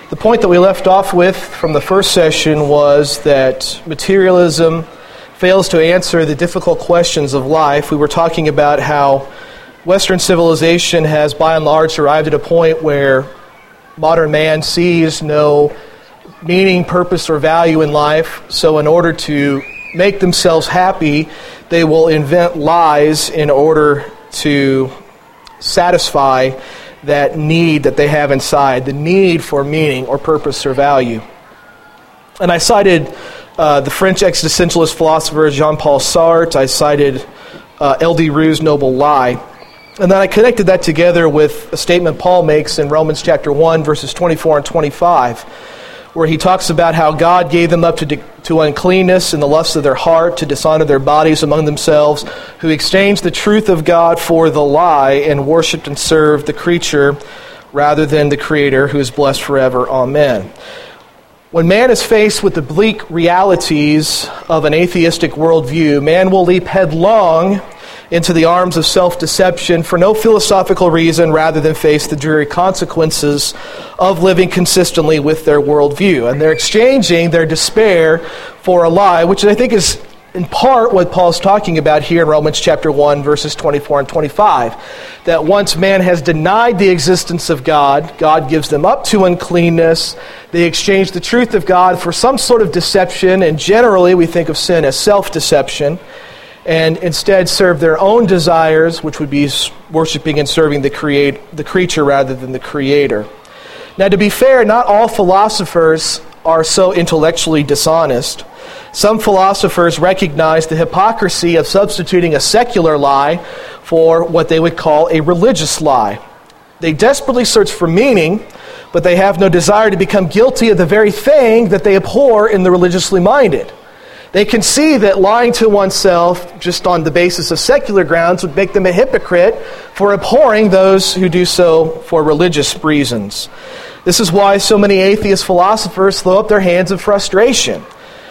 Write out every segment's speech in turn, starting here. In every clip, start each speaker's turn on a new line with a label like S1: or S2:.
S1: The point that we left off with from the first session was that materialism fails to answer the difficult questions of life. We were talking about how Western civilization has by and large arrived at a point where modern man sees no meaning, purpose, or value in life. So in order to make themselves happy, they will invent lies in order to satisfy that need that they have inside, the need for meaning or purpose or value. And I cited the French existentialist philosopher Jean-Paul Sartre. I cited L.D. Roux's Noble Lie. And then I connected that together with a statement Paul makes in Romans chapter 1, verses 24 and 25, where he talks about how God gave them up to uncleanness and the lusts of their heart, to dishonor their bodies among themselves, who exchanged the truth of God for the lie and worshipped and served the creature rather than the Creator, who is blessed forever. Amen. When man is faced with the bleak realities of an atheistic worldview, man will leap headlong into the arms of self-deception for no philosophical reason rather than face the dreary consequences of living consistently with their worldview. And they're exchanging their despair for a lie, which I think is in part what Paul's talking about here in Romans chapter 1, verses 24 and 25. That once man has denied the existence of God, God gives them up to uncleanness. They exchange the truth of God for some sort of deception, and generally we think of sin as self-deception, and instead serve their own desires, which would be worshiping and serving the creature rather than the Creator. Now, to be fair, not all philosophers are so intellectually dishonest. Some philosophers recognize the hypocrisy of substituting a secular lie for what they would call a religious lie. They desperately search for meaning, but they have no desire to become guilty of the very thing that they abhor in the religiously minded. They can see that lying to oneself just on the basis of secular grounds would make them a hypocrite for abhorring those who do so for religious reasons. This is why so many atheist philosophers throw up their hands in frustration.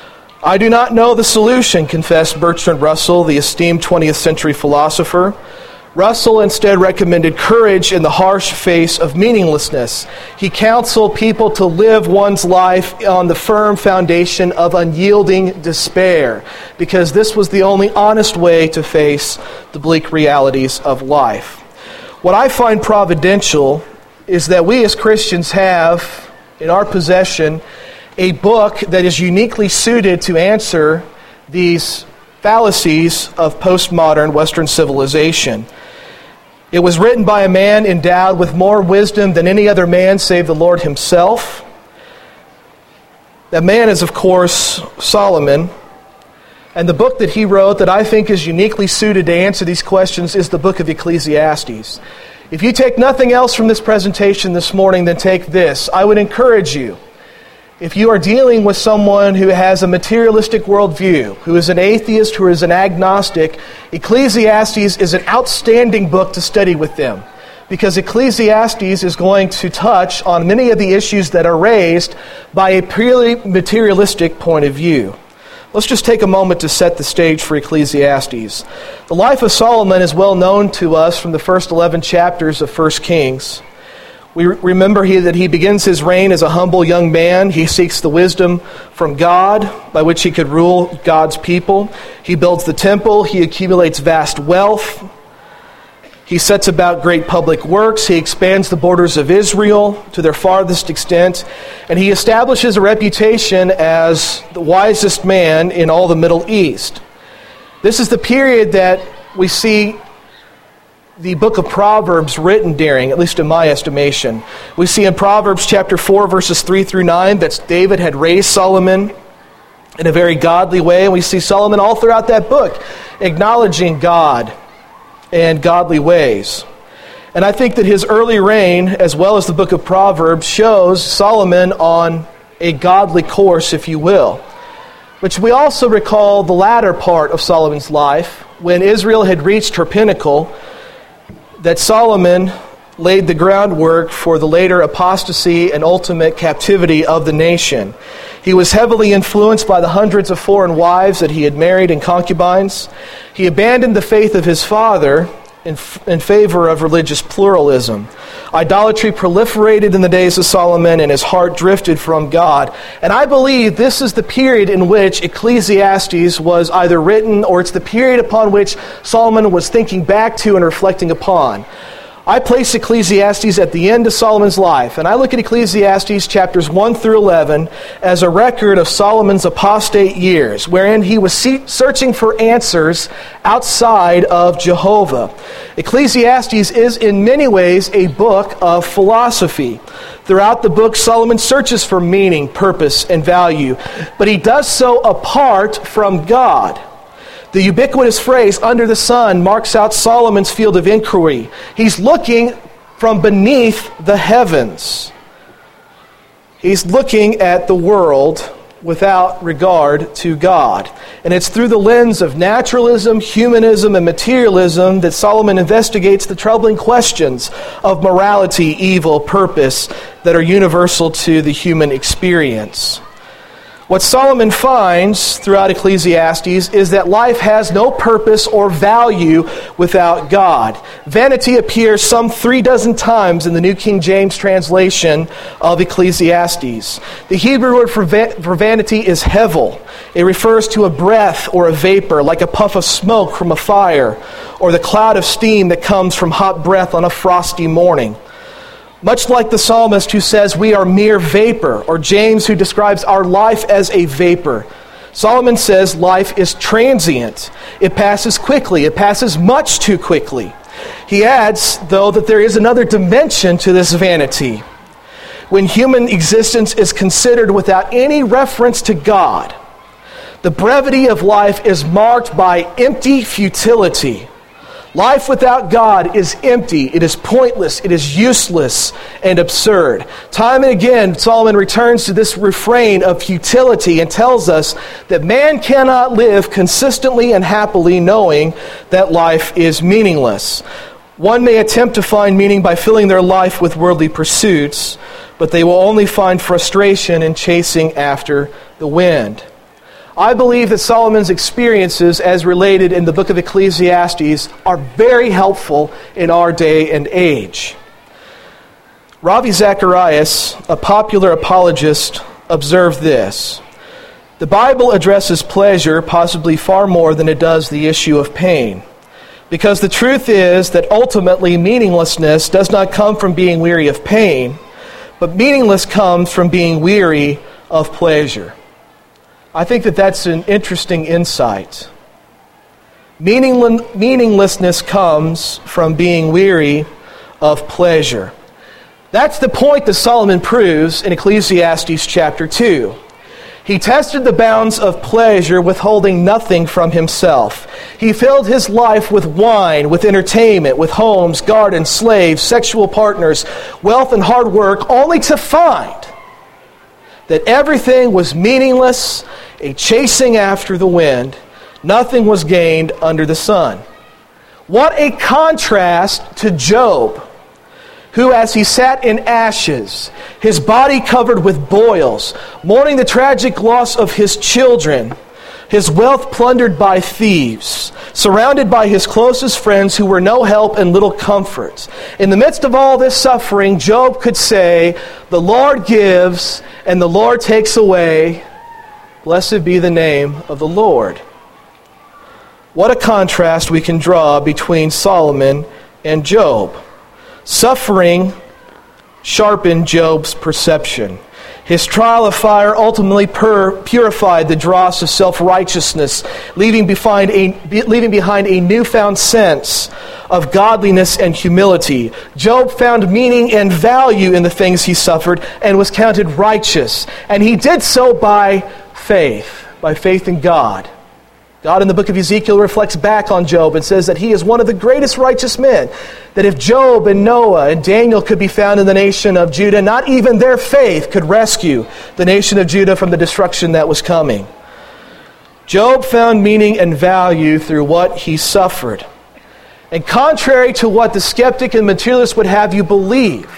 S1: I do not know the solution, confessed Bertrand Russell, the esteemed 20th century philosopher. Russell instead recommended courage in the harsh face of meaninglessness. He counseled people to live one's life on the firm foundation of unyielding despair, because this was the only honest way to face the bleak realities of life. What I find providential is that we as Christians have in our possession a book that is uniquely suited to answer these fallacies of postmodern Western civilization. It was written by a man endowed with more wisdom than any other man save the Lord himself. That man is, of course, Solomon. And the book that he wrote that I think is uniquely suited to answer these questions is the book of Ecclesiastes. If you take nothing else from this presentation this morning, then take this. I would encourage you, if you are dealing with someone who has a materialistic worldview, who is an atheist, who is an agnostic, Ecclesiastes is an outstanding book to study with them, because Ecclesiastes is going to touch on many of the issues that are raised by a purely materialistic point of view. Let's just take a moment to set the stage for Ecclesiastes. The life of Solomon is well known to us from the first 11 chapters of 1 Kings. We remember that he begins his reign as a humble young man. He seeks the wisdom from God by which he could rule God's people. He builds the temple. He accumulates vast wealth. He sets about great public works. He expands the borders of Israel to their farthest extent. And he establishes a reputation as the wisest man in all the Middle East. This is the period that we see the book of Proverbs written during, at least in my estimation. We see in Proverbs chapter 4, verses 3 through 9, that David had raised Solomon in a very godly way. And we see Solomon all throughout that book acknowledging God and godly ways. And I think that his early reign, as well as the book of Proverbs, shows Solomon on a godly course, if you will. But we also recall the latter part of Solomon's life, when Israel had reached her pinnacle, that Solomon laid the groundwork for the later apostasy and ultimate captivity of the nation. He was heavily influenced by the hundreds of foreign wives that he had married and concubines. He abandoned the faith of his father in favor of religious pluralism. Idolatry proliferated in the days of Solomon, and his heart drifted from God. And I believe this is the period in which Ecclesiastes was either written, or it's the period upon which Solomon was thinking back to and reflecting upon. I place Ecclesiastes at the end of Solomon's life, and I look at Ecclesiastes chapters 1 through 11 as a record of Solomon's apostate years, wherein he was searching for answers outside of Jehovah. Ecclesiastes is in many ways a book of philosophy. Throughout the book, Solomon searches for meaning, purpose, and value, but he does so apart from God. The ubiquitous phrase, under the sun, marks out Solomon's field of inquiry. He's looking from beneath the heavens. He's looking at the world without regard to God. And it's through the lens of naturalism, humanism, and materialism that Solomon investigates the troubling questions of morality, evil, purpose that are universal to the human experience. What Solomon finds throughout Ecclesiastes is that life has no purpose or value without God. Vanity appears some 36 times in the New King James translation of Ecclesiastes. The Hebrew word for vanity is hevel. It refers to a breath or a vapor, like a puff of smoke from a fire, or the cloud of steam that comes from hot breath on a frosty morning. Much like the psalmist who says we are mere vapor, or James who describes our life as a vapor, Solomon says life is transient. It passes quickly. It passes much too quickly. He adds, though, that there is another dimension to this vanity. When human existence is considered without any reference to God, the brevity of life is marked by empty futility. Life without God is empty, it is pointless, it is useless and absurd. Time and again, Solomon returns to this refrain of futility and tells us that man cannot live consistently and happily knowing that life is meaningless. One may attempt to find meaning by filling their life with worldly pursuits, but they will only find frustration in chasing after the wind. I believe that Solomon's experiences, as related in the book of Ecclesiastes, are very helpful in our day and age. Ravi Zacharias, a popular apologist, observed this: the Bible addresses pleasure possibly far more than it does the issue of pain, because the truth is that ultimately meaninglessness does not come from being weary of pain, but meaningless comes from being weary of pleasure. I think that that's an interesting insight. Meaninglessness comes from being weary of pleasure. That's the point that Solomon proves in Ecclesiastes chapter 2. He tested the bounds of pleasure, withholding nothing from himself. He filled his life with wine, with entertainment, with homes, gardens, slaves, sexual partners, wealth, and hard work, only to find that everything was meaningless, a chasing after the wind. Nothing was gained under the sun. What a contrast to Job, who, as he sat in ashes, his body covered with boils, mourning the tragic loss of his children, his wealth plundered by thieves, surrounded by his closest friends who were no help and little comfort. In the midst of all this suffering, Job could say, "The Lord gives and the Lord takes away. Blessed be the name of the Lord." What a contrast we can draw between Solomon and Job. Suffering sharpened Job's perception. His trial of fire ultimately purified the dross of self-righteousness, leaving behind a newfound sense of godliness and humility. Job found meaning and value in the things he suffered and was counted righteous. And he did so by faith in God. God in the book of Ezekiel reflects back on Job and says that he is one of the greatest righteous men. That if Job and Noah and Daniel could be found in the nation of Judah, not even their faith could rescue the nation of Judah from the destruction that was coming. Job found meaning and value through what he suffered. And contrary to what the skeptic and materialist would have you believe,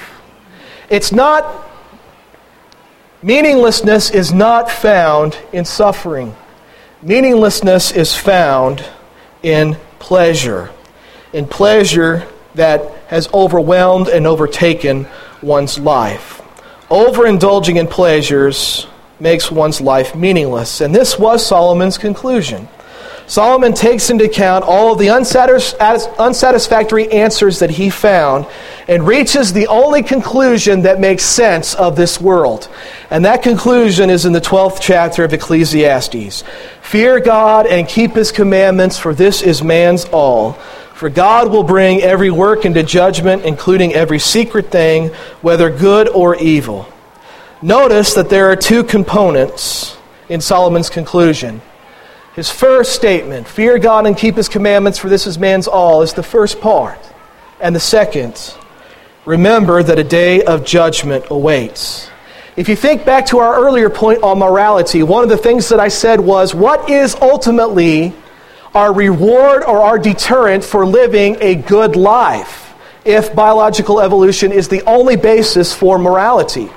S1: meaninglessness is not found in suffering. Meaninglessness is found in pleasure. in pleasure that has overwhelmed and overtaken one's life. Overindulging in pleasures makes one's life meaningless. And this was Solomon's conclusion. Solomon takes into account all of the unsatisfactory answers that he found and reaches the only conclusion that makes sense of this world. And that conclusion is in the 12th chapter of Ecclesiastes. Fear God and keep his commandments, for this is man's all. For God will bring every work into judgment, including every secret thing, whether good or evil. Notice that there are two components in Solomon's conclusion. His first statement, fear God and keep his commandments, for this is man's all, is the first part. And the second, remember that a day of judgment awaits. If you think back to our earlier point on morality, one of the things that I said was, what is ultimately our reward or our deterrent for living a good life if biological evolution is the only basis for morality?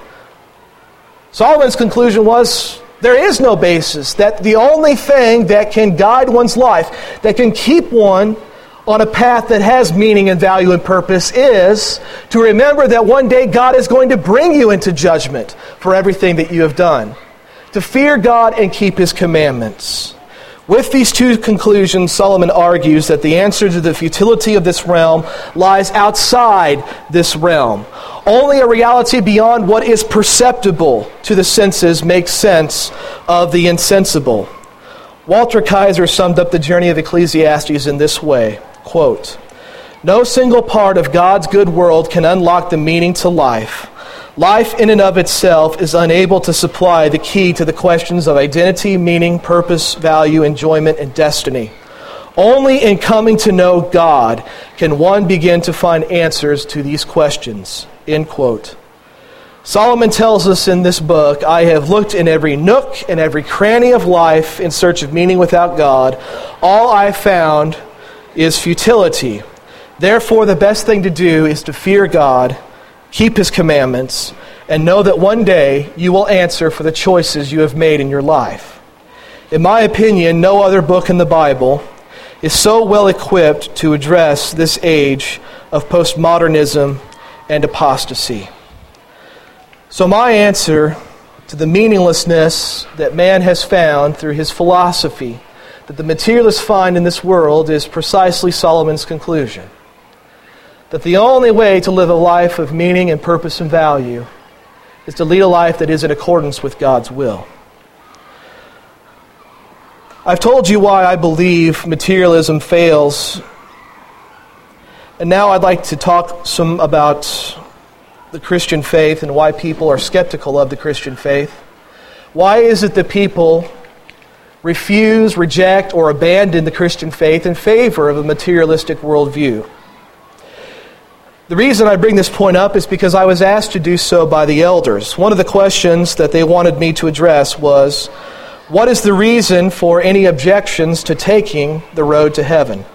S1: Solomon's conclusion was, there is no basis, that the only thing that can guide one's life, that can keep one on a path that has meaning and value and purpose, is to remember that one day God is going to bring you into judgment for everything that you have done. To fear God and keep his commandments. With these two conclusions, Solomon argues that the answer to the futility of this realm lies outside this realm. Only a reality beyond what is perceptible to the senses makes sense of the insensible. Walter Kaiser summed up the journey of Ecclesiastes in this way, quote, "No single part of God's good world can unlock the meaning to life. Life in and of itself is unable to supply the key to the questions of identity, meaning, purpose, value, enjoyment, and destiny. Only in coming to know God can one begin to find answers to these questions." End quote. Solomon tells us in this book, I have looked in every nook and every cranny of life in search of meaning without God. All I found is futility. Therefore, the best thing to do is to fear God, keep his commandments, and know that one day you will answer for the choices you have made in your life. In my opinion, no other book in the Bible is so well equipped to address this age of postmodernism and apostasy. So my answer to the meaninglessness that man has found through his philosophy, that the materialists find in this world, is precisely Solomon's conclusion. That the only way to live a life of meaning and purpose and value is to lead a life that is in accordance with God's will. I've told you why I believe materialism fails. And now I'd like to talk some about the Christian faith and why people are skeptical of the Christian faith. Why is it that people refuse, reject, or abandon the Christian faith in favor of a materialistic worldview? The reason I bring this point up is because I was asked to do so by the elders. One of the questions that they wanted me to address was, what is the reason for any objections to taking the road to heaven?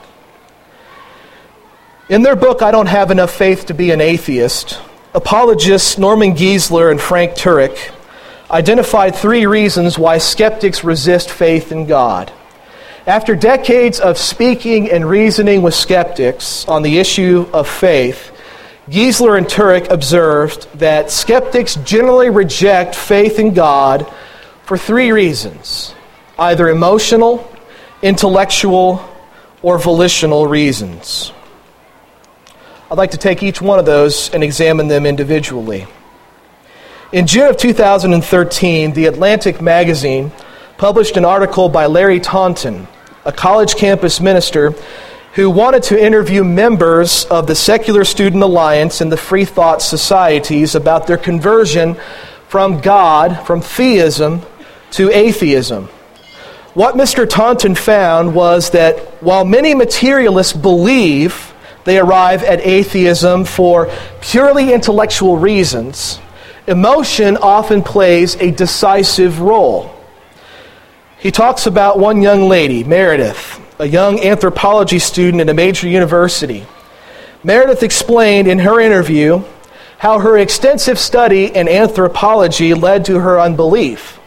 S1: In their book, I Don't Have Enough Faith to Be an Atheist, apologists Norman Geisler and Frank Turek identified 3 reasons why skeptics resist faith in God. After decades of speaking and reasoning with skeptics on the issue of faith, Geisler and Turek observed that skeptics generally reject faith in God for 3 reasons, either emotional, intellectual, or volitional reasons. I'd like to take each one of those and examine them individually. In June of 2013, The Atlantic magazine published an article by Larry Taunton, a college campus minister who wanted to interview members of the Secular Student Alliance and the Free Thought Societies about their conversion from God, from theism, to atheism. What Mr. Taunton found was that while many materialists believe they arrive at atheism for purely intellectual reasons, emotion often plays a decisive role. He talks about one young lady, Meredith, a young anthropology student at a major university. Meredith explained in her interview how her extensive study in anthropology led to her unbelief.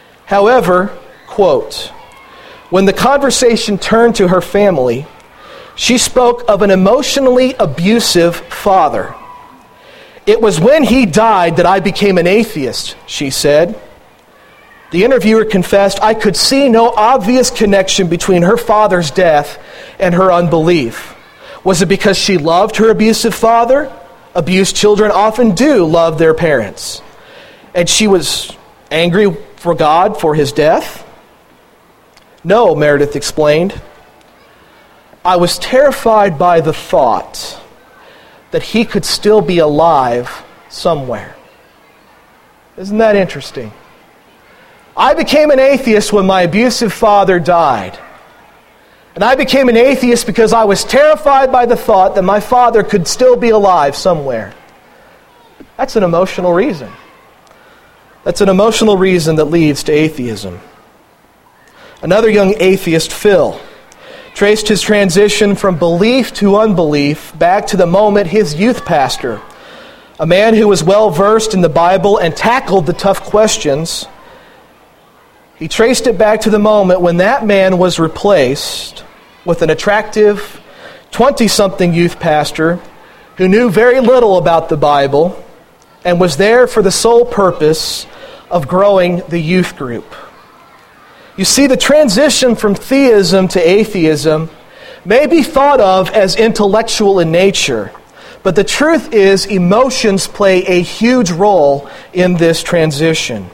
S1: However, quote, when the conversation turned to her family, She spoke of an emotionally abusive father. "It was when he died that I became an atheist," she said. The interviewer confessed, "I could see no obvious connection between her father's death and her unbelief. Was it because she loved her abusive father? Abused children often do love their parents. And she was angry for God for his death?" "No," Meredith explained. "I was terrified by the thought that he could still be alive somewhere." Isn't that interesting? "I became an atheist when my abusive father died. And I became an atheist because I was terrified by the thought that my father could still be alive somewhere." That's an emotional reason. That's an emotional reason that leads to atheism. Another young atheist, Phil, traced his transition from belief to unbelief back to the moment his youth pastor, a man who was well versed in the Bible and tackled the tough questions, he traced it back to the moment when that man was replaced with an attractive 20-something youth pastor who knew very little about the Bible and was there for the sole purpose of growing the youth group. You see, the transition from theism to atheism may be thought of as intellectual in nature, but the truth is emotions play a huge role in this transition.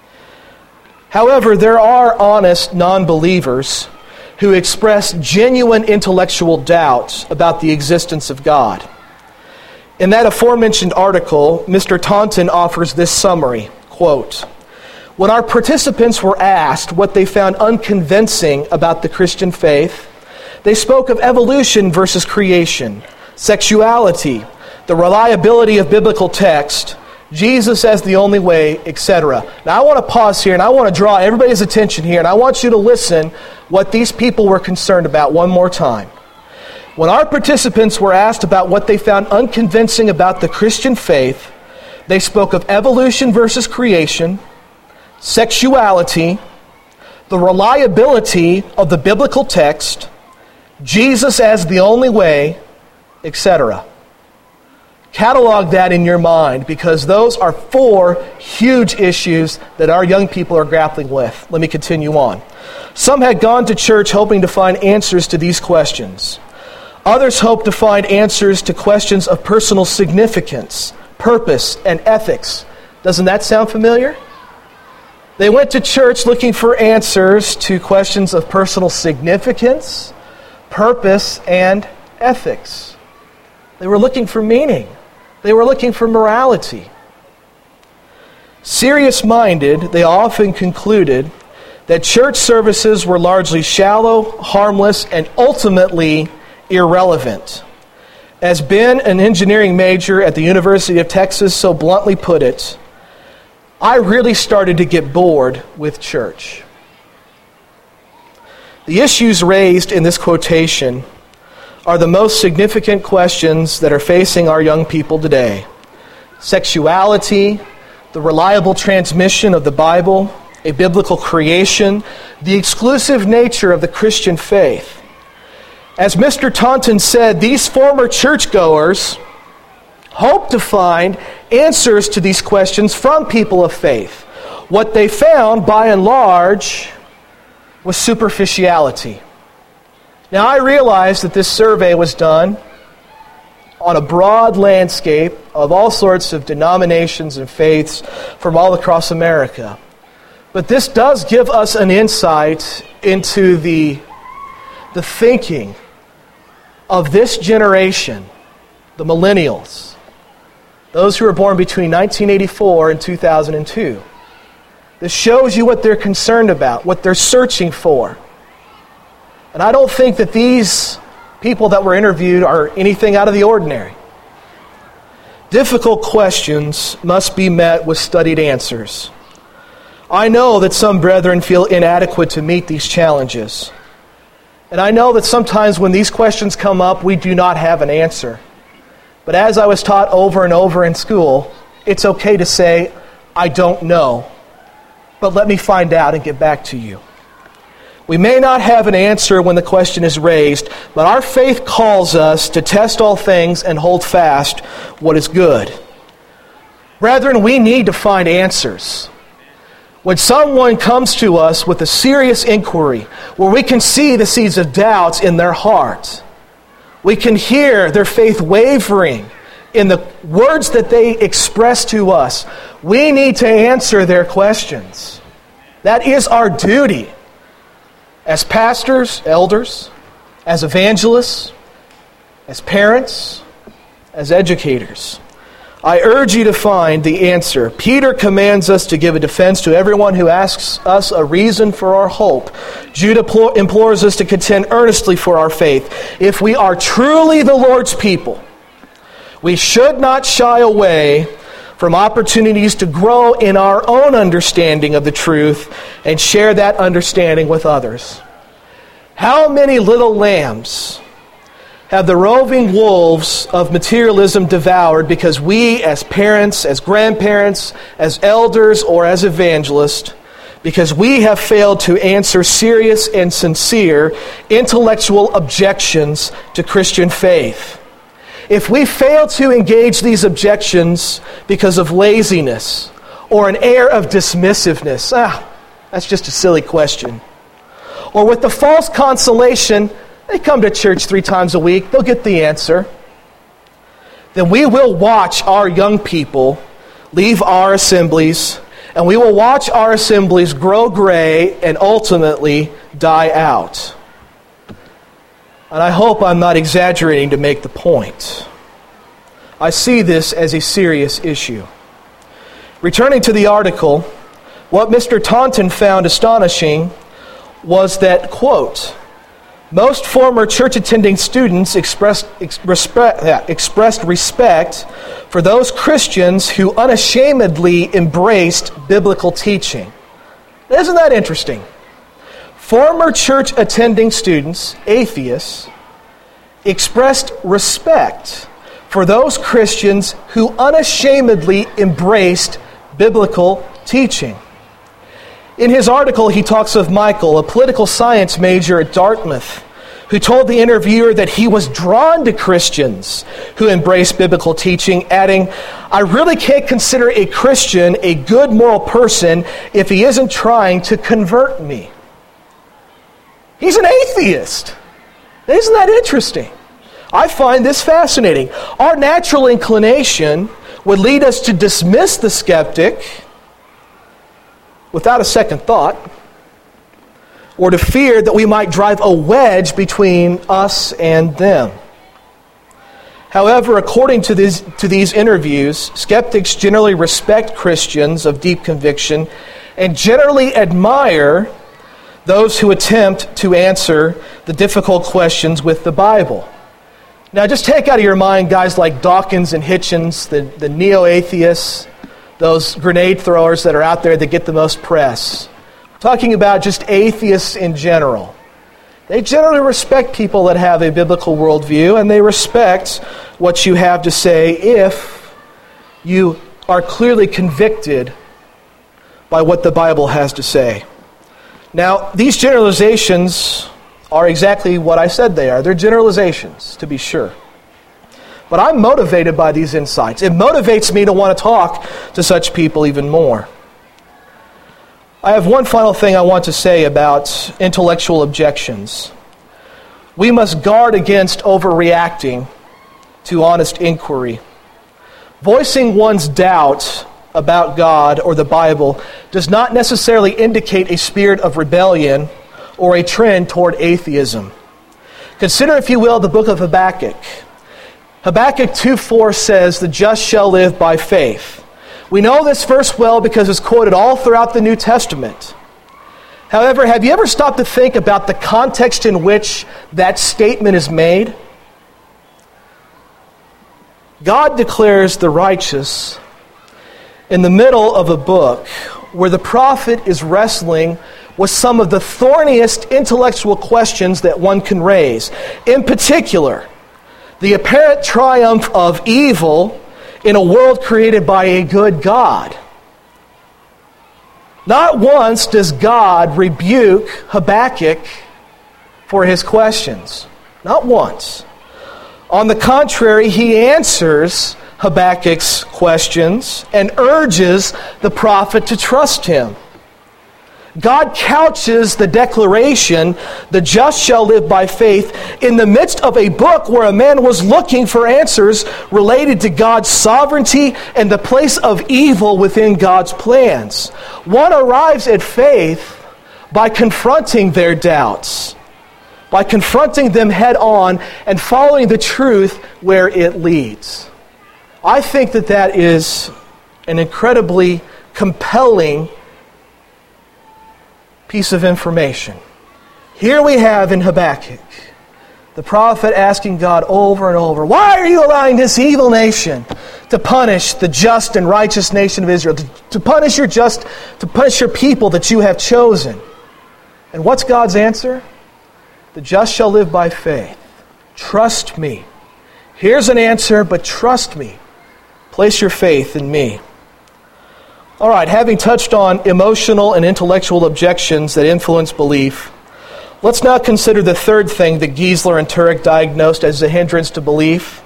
S1: However, there are honest non-believers who express genuine intellectual doubts about the existence of God. In that aforementioned article, Mr. Taunton offers this summary, quote, "When our participants were asked what they found unconvincing about the Christian faith, they spoke of evolution versus creation, sexuality, the reliability of biblical text, Jesus as the only way, etc." Now I want to pause here and I want to draw everybody's attention here and I want you to listen what these people were concerned about one more time. When our participants were asked about what they found unconvincing about the Christian faith, they spoke of evolution versus creation, sexuality, the reliability of the biblical text, Jesus as the only way, etc. Catalog that in your mind because those are 4 huge issues that our young people are grappling with. Let me continue on. Some had gone to church hoping to find answers to these questions. Others hoped to find answers to questions of personal significance, purpose, and ethics. Doesn't that sound familiar? They went to church looking for answers to questions of personal significance, purpose, and ethics. They were looking for meaning. They were looking for morality. Serious-minded, they often concluded that church services were largely shallow, harmless, and ultimately irrelevant. As Ben, an engineering major at the University of Texas, so bluntly put it, "I really started to get bored with church." The issues raised in this quotation are the most significant questions that are facing our young people today. Sexuality, the reliable transmission of the Bible, a biblical creation, the exclusive nature of the Christian faith. As Mr. Taunton said, these former churchgoers hope to find answers to these questions from people of faith. What they found, by and large, was superficiality. Now, I realize that this survey was done on a broad landscape of all sorts of denominations and faiths from all across America. But this does give us an insight into the thinking of this generation, the millennials, those who were born between 1984 and 2002. This shows you what they're concerned about, what they're searching for. And I don't think that these people that were interviewed are anything out of the ordinary. Difficult questions must be met with studied answers. I know that some brethren feel inadequate to meet these challenges. And I know that sometimes when these questions come up, we do not have an answer. But as I was taught over and over in school, it's okay to say, "I don't know, but let me find out and get back to you." We may not have an answer when the question is raised, but our faith calls us to test all things and hold fast what is good. Brethren, we need to find answers. When someone comes to us with a serious inquiry, where we can see the seeds of doubts in their heart, we can hear their faith wavering in the words that they express to us, we need to answer their questions. That is our duty as pastors, elders, as evangelists, as parents, as educators. I urge you to find the answer. Peter commands us to give a defense to everyone who asks us a reason for our hope. Jude implores us to contend earnestly for our faith. If we are truly the Lord's people, we should not shy away from opportunities to grow in our own understanding of the truth and share that understanding with others. How many little lambs have the roving wolves of materialism devoured because we as parents, as grandparents, as elders, or as evangelists, because we have failed to answer serious and sincere intellectual objections to Christian faith? If we fail to engage these objections because of laziness or an air of dismissiveness, that's just a silly question. Or with the false consolation, they come to church 3 times a week, they'll get the answer, then we will watch our young people leave our assemblies, and we will watch our assemblies grow gray and ultimately die out. And I hope I'm not exaggerating to make the point. I see this as a serious issue. Returning to the article, what Mr. Taunton found astonishing was that, quote, most former church-attending students expressed respect for those Christians who unashamedly embraced biblical teaching. Isn't that interesting? Former church-attending students, atheists, expressed respect for those Christians who unashamedly embraced biblical teaching. In his article, he talks of Michael, a political science major at Dartmouth, who told the interviewer that he was drawn to Christians who embrace biblical teaching, adding, I really can't consider a Christian a good moral person if he isn't trying to convert me. He's an atheist. Isn't that interesting? I find this fascinating. Our natural inclination would lead us to dismiss the skeptic without a second thought, or to fear that we might drive a wedge between us and them. However, according to these interviews, skeptics generally respect Christians of deep conviction and generally admire those who attempt to answer the difficult questions with the Bible. Now, just take out of your mind guys like Dawkins and Hitchens, the neo-atheists, those grenade throwers that are out there that get the most press. I'm talking about just atheists in general. They generally respect people that have a biblical worldview, and they respect what you have to say if you are clearly convicted by what the Bible has to say. Now, these generalizations are exactly what I said they are. They're generalizations, to be sure. But I'm motivated by these insights. It motivates me to want to talk to such people even more. I have one final thing I want to say about intellectual objections. We must guard against overreacting to honest inquiry. Voicing one's doubt about God or the Bible does not necessarily indicate a spirit of rebellion or a trend toward atheism. Consider, if you will, the book of Habakkuk. Habakkuk 2:4 says, the just shall live by faith. We know this verse well because it's quoted all throughout the New Testament. However, have you ever stopped to think about the context in which that statement is made? God declares the righteous in the middle of a book where the prophet is wrestling with some of the thorniest intellectual questions that one can raise. In particular, the apparent triumph of evil in a world created by a good God. Not once does God rebuke Habakkuk for his questions. Not once. On the contrary, he answers Habakkuk's questions and urges the prophet to trust him. God couches the declaration, "The just shall live by faith," in the midst of a book where a man was looking for answers related to God's sovereignty and the place of evil within God's plans. One arrives at faith by confronting their doubts, by confronting them head on and following the truth where it leads. I think that is an incredibly compelling piece of information. Here we have in Habakkuk the prophet asking God over and over, "Why are you allowing this evil nation to punish the just and righteous nation of Israel, to punish your people that you have chosen?" And what's God's answer? "The just shall live by faith. Trust me." Here's an answer, but trust me. Place your faith in me. All right, having touched on emotional and intellectual objections that influence belief, let's now consider the third thing that Giesler and Turek diagnosed as a hindrance to belief.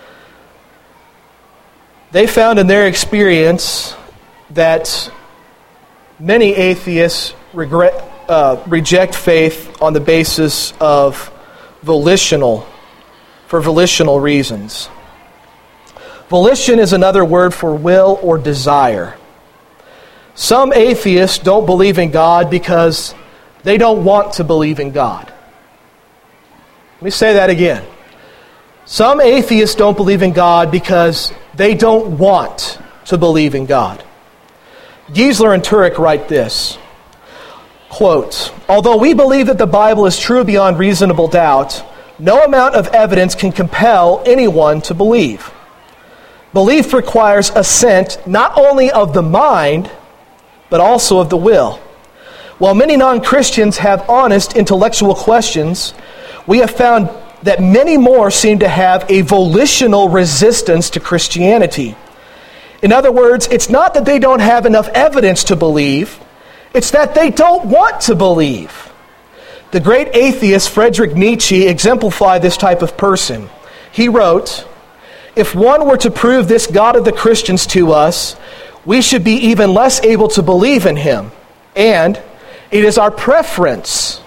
S1: They found in their experience that many atheists reject faith on the basis of volitional reasons. Volition is another word for will or desire. Some atheists don't believe in God because they don't want to believe in God. Let me say that again. Some atheists don't believe in God because they don't want to believe in God. Giesler and Turek write this, quote, "Although we believe that the Bible is true beyond reasonable doubt, no amount of evidence can compel anyone to believe. Belief requires assent not only of the mind, but also of the will. While many non-Christians have honest intellectual questions, we have found that many more seem to have a volitional resistance to Christianity. In other words, it's not that they don't have enough evidence to believe, it's that they don't want to believe. The great atheist Friedrich Nietzsche exemplified this type of person. He wrote, "If one were to prove this God of the Christians to us, we should be even less able to believe in him. And it is our preference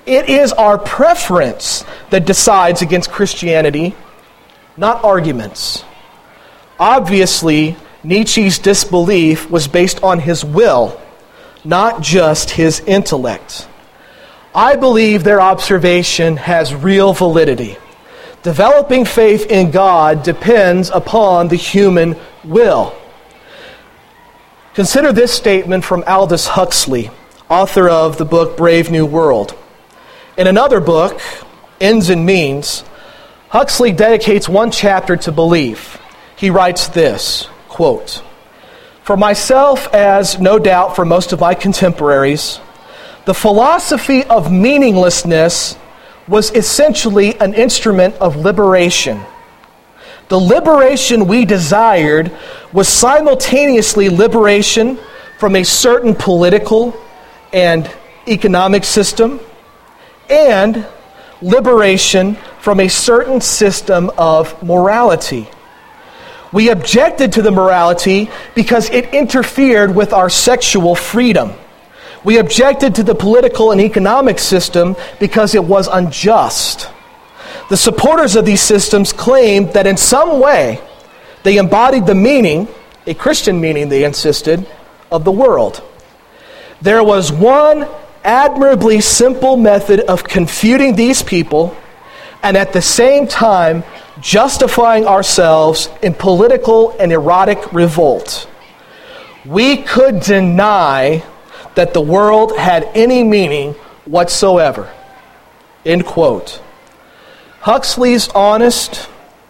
S1: that decides against Christianity, not arguments." Obviously, Nietzsche's disbelief was based on his will, not just his intellect. I believe their observation has real validity. Developing faith in God depends upon the human will. Consider this statement from Aldous Huxley, author of the book Brave New World. In another book, Ends and Means, Huxley dedicates one chapter to belief. He writes this, quote, "For myself, as no doubt for most of my contemporaries, the philosophy of meaninglessness was essentially an instrument of liberation. The liberation we desired was simultaneously liberation from a certain political and economic system and liberation from a certain system of morality. We objected to the morality because it interfered with our sexual freedom. We objected to the political and economic system because it was unjust. The supporters of these systems claimed that in some way they embodied the meaning, a Christian meaning they insisted, of the world. There was one admirably simple method of confuting these people and at the same time justifying ourselves in political and erotic revolt. We could deny that the world had any meaning whatsoever." End quote. Huxley's honest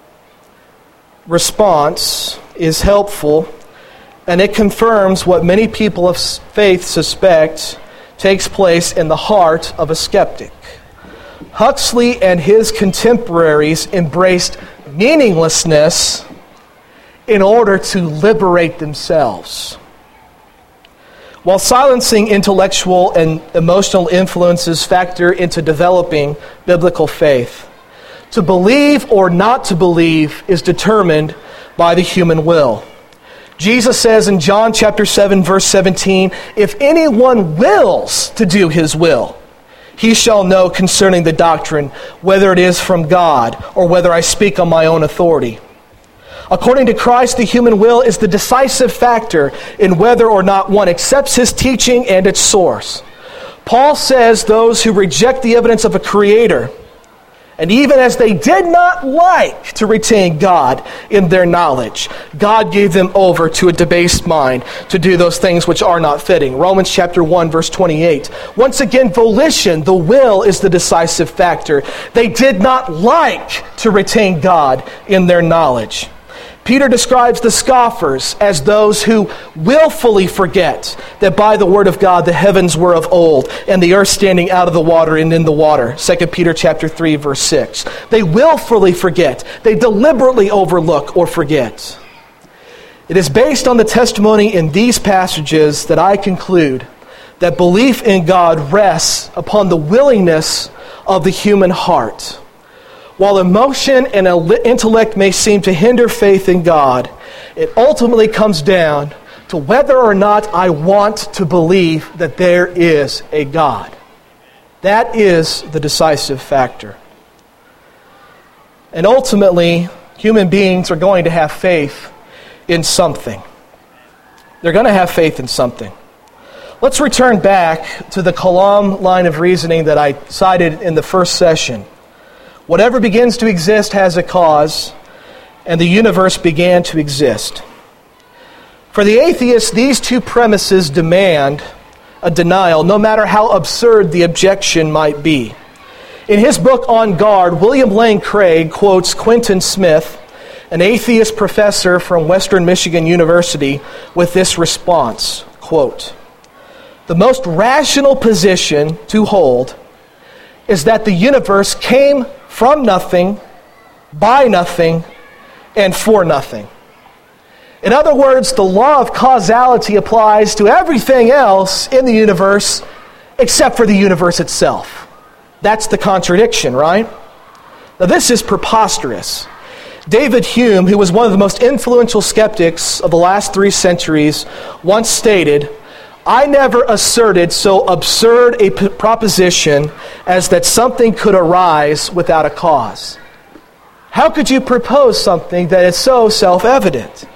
S1: response is helpful, and it confirms what many people of faith suspect takes place in the heart of a skeptic. Huxley and his contemporaries embraced meaninglessness in order to liberate themselves. while silencing intellectual and emotional influences factor into developing biblical faith. To believe or not to believe is determined by the human will. Jesus says in John chapter 7, verse 17, "If anyone wills to do his will, he shall know concerning the doctrine whether it is from God or whether I speak on my own authority." According to Christ, the human will is the decisive factor in whether or not one accepts his teaching and its source. Paul says those who reject the evidence of a creator, and even as they did not like to retain God in their knowledge, God gave them over to a debased mind to do those things which are not fitting. Romans chapter 1, verse 28. Once again, volition, the will, is the decisive factor. They did not like to retain God in their knowledge. Peter describes the scoffers as those who willfully forget that by the word of God the heavens were of old, and the earth standing out of the water and in the water. 2 Peter chapter 3, verse 6. They willfully forget. They deliberately overlook or forget. It is based on the testimony in these passages that I conclude that belief in God rests upon the willingness of the human heart. While emotion and intellect may seem to hinder faith in God, it ultimately comes down to whether or not I want to believe that there is a God. That is the decisive factor. And ultimately, human beings are going to have faith in something. They're going to have faith in something. Let's return back to the Kalam line of reasoning that I cited in the first session. Whatever begins to exist has a cause, and the universe began to exist. For the atheist, these two premises demand a denial, no matter how absurd the objection might be. In his book On Guard, William Lane Craig quotes Quinton Smith, an atheist professor from Western Michigan University, with this response, quote, "The most rational position to hold is that the universe came from nothing, by nothing, and for nothing." In other words, the law of causality applies to everything else in the universe except for the universe itself. That's the contradiction, right? Now, this is preposterous. David Hume, who was one of the most influential skeptics of the last 3 centuries, once stated, "I never asserted so absurd a proposition as that something could arise without a cause." How could you propose something that is so self-evident?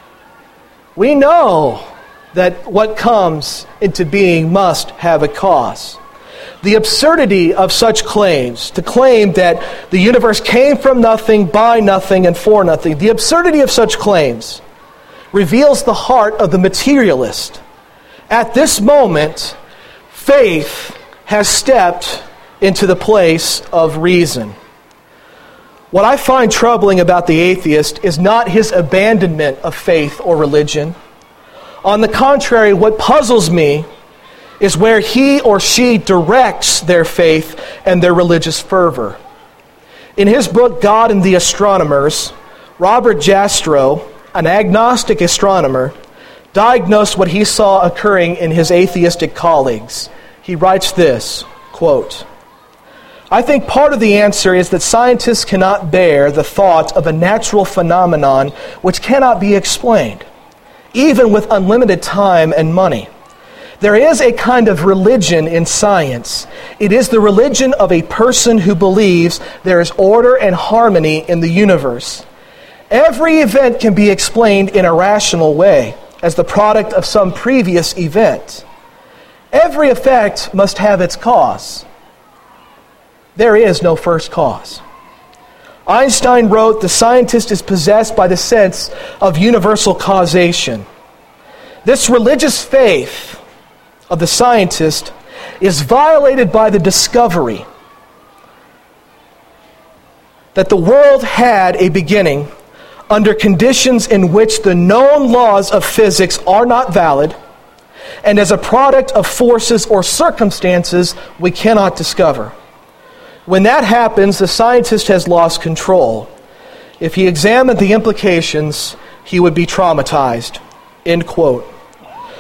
S1: We know that what comes into being must have a cause. The absurdity of such claims, to claim that the universe came from nothing, by nothing, and for nothing, the absurdity of such claims reveals the heart of the materialist. At this moment, faith has stepped into the place of reason. What I find troubling about the atheist is not his abandonment of faith or religion. On the contrary, what puzzles me is where he or she directs their faith and their religious fervor. In his book, God and the Astronomers, Robert Jastrow, an agnostic astronomer, diagnosed what he saw occurring in his atheistic colleagues. He writes this, quote, "I think part of the answer is that scientists cannot bear the thought of a natural phenomenon which cannot be explained, even with unlimited time and money. There is a kind of religion in science. It is the religion of a person who believes there is order and harmony in the universe. Every event can be explained in a rational way, as the product of some previous event. Every effect must have its cause. There is no first cause." Einstein wrote, "The scientist is possessed by the sense of universal causation." This religious faith of the scientist is violated by the discovery that the world had a beginning under conditions in which the known laws of physics are not valid, and as a product of forces or circumstances we cannot discover. When that happens, the scientist has lost control. If he examined the implications, he would be traumatized. End quote.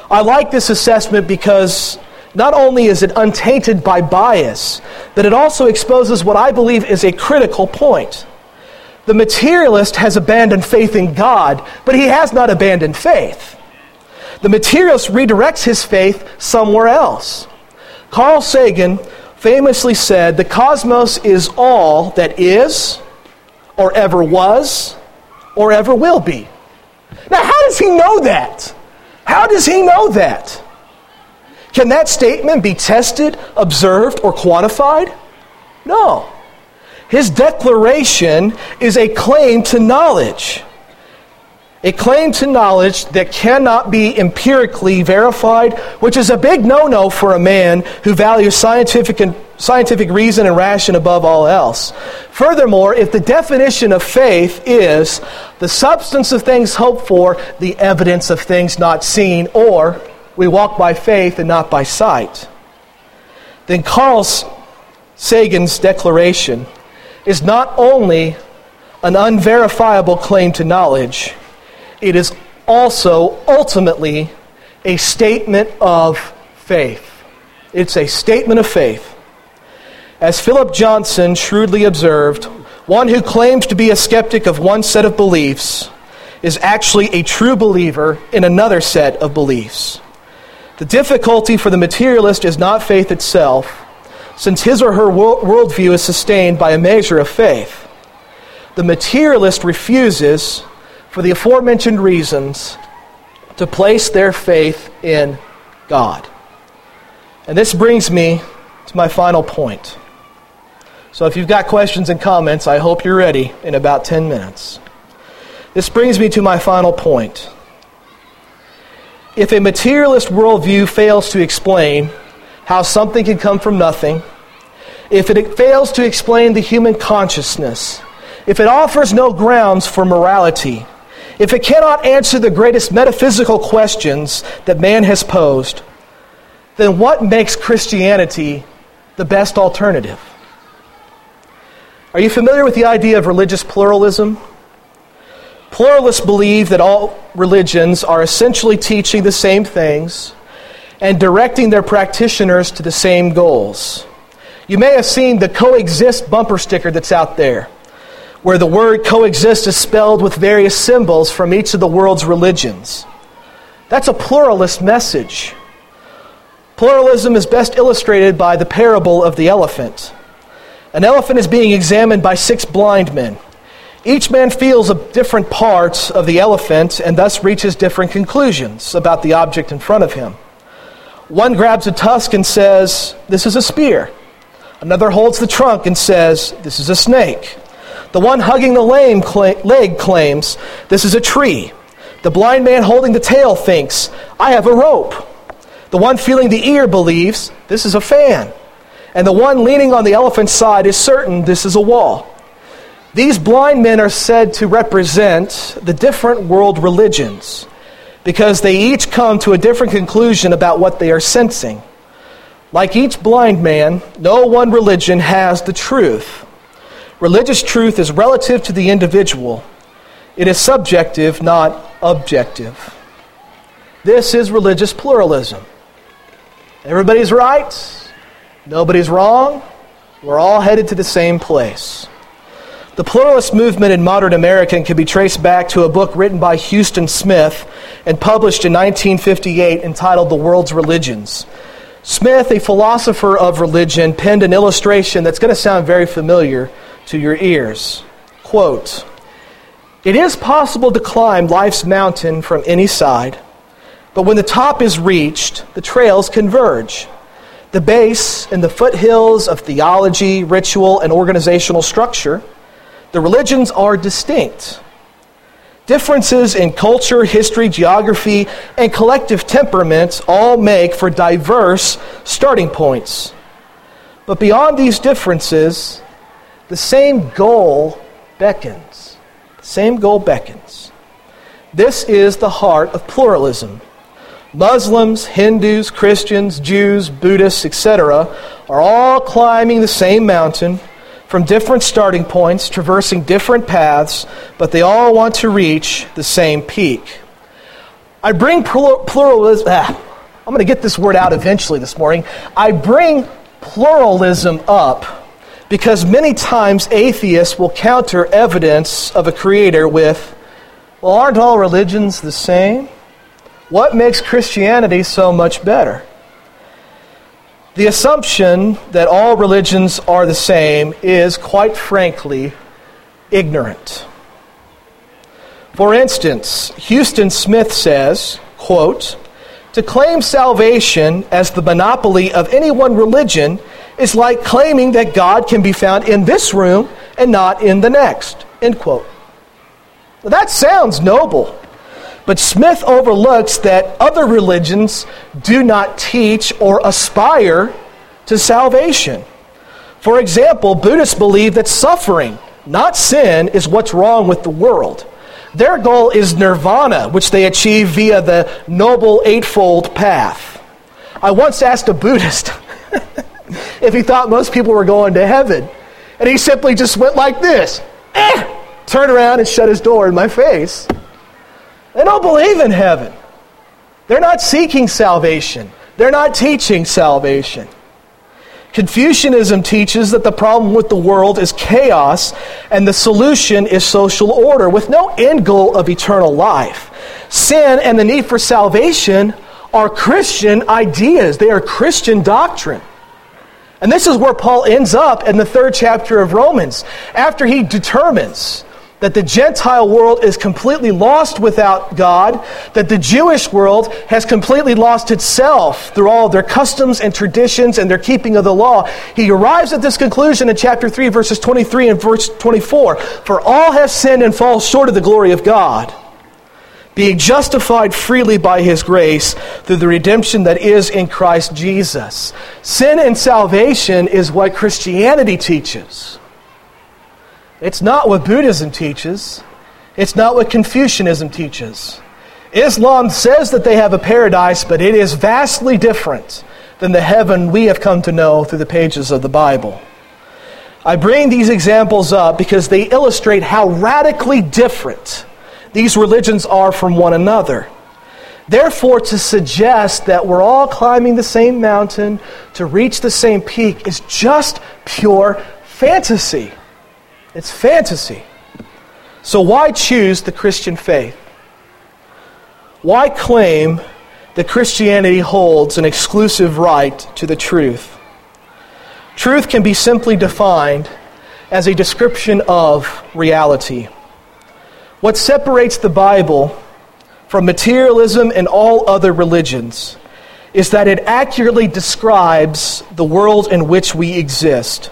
S1: I like this assessment because not only is it untainted by bias, but it also exposes what I believe is a critical point. The materialist has abandoned faith in God, but he has not abandoned faith. The materialist redirects his faith somewhere else. Carl Sagan famously said, "The cosmos is all that is, or ever was, or ever will be." Now, how does he know that? How does he know that? Can that statement be tested, observed, or quantified? No. His declaration is a claim to knowledge. A claim to knowledge that cannot be empirically verified, which is a big no-no for a man who values scientific reason and ration above all else. Furthermore, if the definition of faith is the substance of things hoped for, the evidence of things not seen, or we walk by faith and not by sight, then Carl Sagan's declaration is not only an unverifiable claim to knowledge, it is also ultimately a statement of faith. It's a statement of faith. As Philip Johnson shrewdly observed, one who claims to be a skeptic of one set of beliefs is actually a true believer in another set of beliefs. The difficulty for the materialist is not faith itself, since his or her worldview is sustained by a measure of faith. The materialist refuses, for the aforementioned reasons, to place their faith in God. And this brings me to my final point. So if you've got questions and comments, I hope you're ready in about 10 minutes. This brings me to my final point. If a materialist worldview fails to explain how something can come from nothing, if it fails to explain the human consciousness, if it offers no grounds for morality, if it cannot answer the greatest metaphysical questions that man has posed, then what makes Christianity the best alternative? Are you familiar with the idea of religious pluralism? Pluralists believe that all religions are essentially teaching the same things and directing their practitioners to the same goals. You may have seen the coexist bumper sticker that's out there, where the word coexist is spelled with various symbols from each of the world's religions. That's a pluralist message. Pluralism is best illustrated by the parable of the elephant. An elephant is being examined by 6 blind men. Each man feels a different part of the elephant and thus reaches different conclusions about the object in front of him. One grabs a tusk and says, "This is a spear." Another holds the trunk and says, "This is a snake." The one hugging the lame leg claims, "This is a tree." The blind man holding the tail thinks, "I have a rope." The one feeling the ear believes, "This is a fan." And the one leaning on the elephant's side is certain this is a wall. These blind men are said to represent the different world religions because they each come to a different conclusion about what they are sensing. Like each blind man, no one religion has the truth. Religious truth is relative to the individual. It is subjective, not objective. This is religious pluralism. Everybody's right. Nobody's wrong. We're all headed to the same place. The pluralist movement in modern America can be traced back to a book written by Huston Smith and published in 1958 entitled The World's Religions. Smith, a philosopher of religion, penned an illustration that's going to sound very familiar to your ears. Quote, "It is possible to climb life's mountain from any side, but when the top is reached, the trails converge. The base and the foothills of theology, ritual, and organizational structure, the religions are distinct. Differences in culture, history, geography, and collective temperaments all make for diverse starting points. But beyond these differences, the same goal beckons. The same goal beckons. This is the heart of pluralism. Muslims, Hindus, Christians, Jews, Buddhists, etc. are all climbing the same mountain from different starting points, traversing different paths, but they all want to reach the same peak. I bring pluralism. I'm going to get this word out eventually this morning. I bring pluralism up because many times atheists will counter evidence of a creator with, well, aren't all religions the same? What makes Christianity so much better? The assumption that all religions are the same is, quite frankly, ignorant. For instance, Houston Smith says, quote, "To claim salvation as the monopoly of any one religion is like claiming that God can be found in this room and not in the next," end quote. Now, that sounds noble, but Smith overlooks that other religions do not teach or aspire to salvation. For example, Buddhists believe that suffering, not sin, is what's wrong with the world. Their goal is nirvana, which they achieve via the Noble Eightfold Path. I once asked a Buddhist if he thought most people were going to heaven, and he simply just went like this, turned around and shut his door in my face. They don't believe in heaven. They're not seeking salvation. They're not teaching salvation. Confucianism teaches that the problem with the world is chaos and the solution is social order with no end goal of eternal life. Sin and the need for salvation are Christian ideas. They are Christian doctrine. And this is where Paul ends up in the 3rd chapter of Romans, after he determines that the Gentile world is completely lost without God, that the Jewish world has completely lost itself through all of their customs and traditions and their keeping of the law. He arrives at this conclusion in chapter 3, verses 23 and verse 24. "For all have sinned and fall short of the glory of God, being justified freely by His grace through the redemption that is in Christ Jesus." Sin and salvation is what Christianity teaches. It's not what Buddhism teaches. It's not what Confucianism teaches. Islam says that they have a paradise, but it is vastly different than the heaven we have come to know through the pages of the Bible. I bring these examples up because they illustrate how radically different these religions are from one another. Therefore, to suggest that we're all climbing the same mountain to reach the same peak is just pure fantasy. It's fantasy. So why choose the Christian faith? Why claim that Christianity holds an exclusive right to the truth? Truth can be simply defined as a description of reality. What separates the Bible from materialism and all other religions is that it accurately describes the world in which we exist.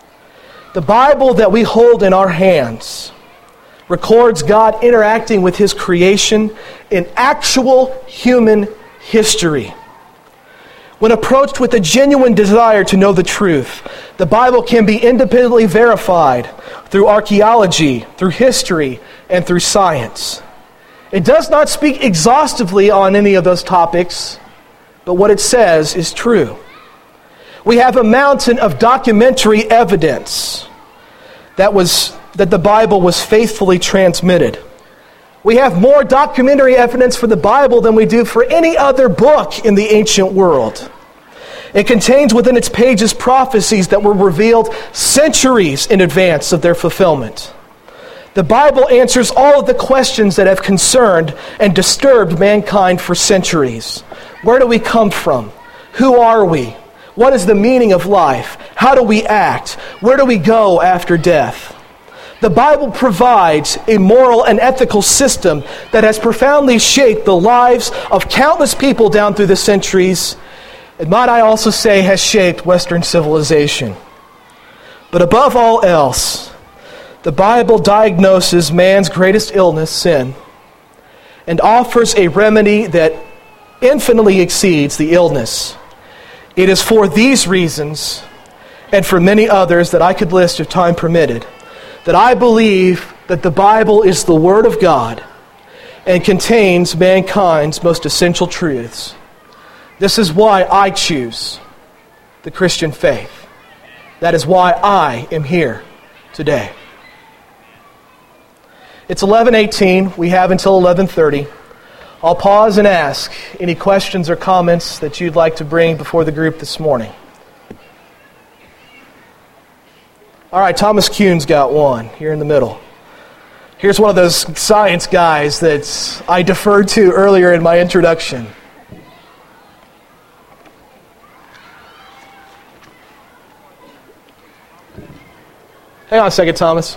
S1: The Bible that we hold in our hands records God interacting with His creation in actual human history. When approached with a genuine desire to know the truth, the Bible can be independently verified through archaeology, through history, and through science. It does not speak exhaustively on any of those topics, but what it says is true. We have a mountain of documentary evidence that the Bible was faithfully transmitted. We have more documentary evidence for the Bible than we do for any other book in the ancient world. It contains within its pages prophecies that were revealed centuries in advance of their fulfillment. The Bible answers all of the questions that have concerned and disturbed mankind for centuries. Where do we come from? Who are we? What is the meaning of life? How do we act? Where do we go after death? The Bible provides a moral and ethical system that has profoundly shaped the lives of countless people down through the centuries, and might I also say has shaped Western civilization. But above all else, the Bible diagnoses man's greatest illness, sin, and offers a remedy that infinitely exceeds the illness. It is for these reasons, and for many others that I could list if time permitted, that I believe that the Bible is the Word of God and contains mankind's most essential truths. This is why I choose the Christian faith. That is why I am here today. It's 11:18. We have until 11:30. I'll pause and ask any questions or comments that you'd like to bring before the group this morning. All right, Thomas Kuhn's got one here in the middle. Here's one of those science guys that I deferred to earlier in my introduction. Hang on a second, Thomas.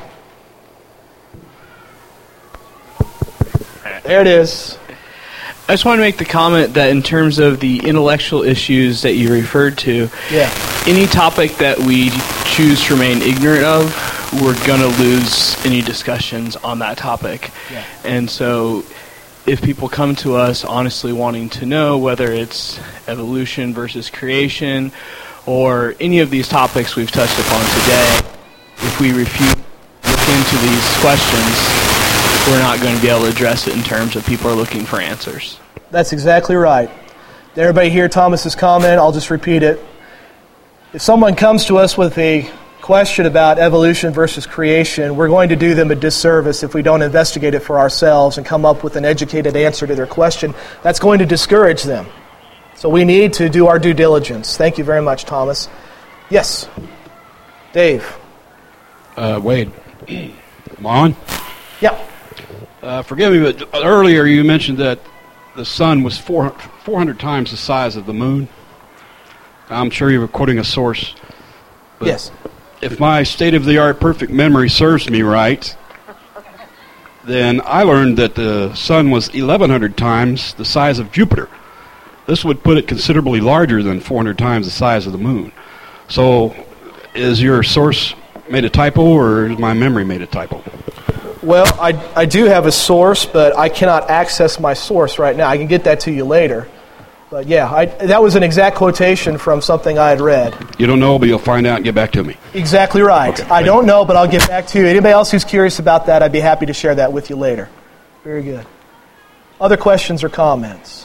S1: There it is.
S2: I just want to make the comment that in terms of the intellectual issues that you referred to, any topic that we choose to remain ignorant of, we're going to lose any discussions on that topic.
S1: Yeah.
S2: And so if people come to us honestly wanting to know whether it's evolution versus creation or any of these topics we've touched upon today, if we refuse to look into these questions, we're not going to be able to address it in terms of people are looking for answers.
S1: That's exactly right. Did everybody hear Thomas's comment? I'll just repeat it. If someone comes to us with a question about evolution versus creation, we're going to do them a disservice if we don't investigate it for ourselves and come up with an educated answer to their question. That's going to discourage them. So we need to do our due diligence. Thank you very much, Thomas. Yes? Dave?
S3: Wade. Am I on?
S1: Yeah.
S3: Forgive me, but earlier you mentioned that the sun was 400 times the size of the moon. I'm sure you were quoting a source. But
S1: yes.
S3: If my state-of-the-art perfect memory serves me right, then I learned that the sun was 1,100 times the size of Jupiter. This would put it considerably larger than 400 times the size of the moon. So, is your source made a typo, or is my memory made a typo?
S1: Well, I do have a source, but I cannot access my source right now. I can get that to you later. But yeah, that was an exact quotation from something I had read.
S3: You don't know, but you'll find out and get back to me.
S1: Exactly right.
S3: Okay,
S1: I don't know, but I'll get back to you. Anybody else who's curious about that, I'd be happy to share that with you later. Very good. Other questions or comments?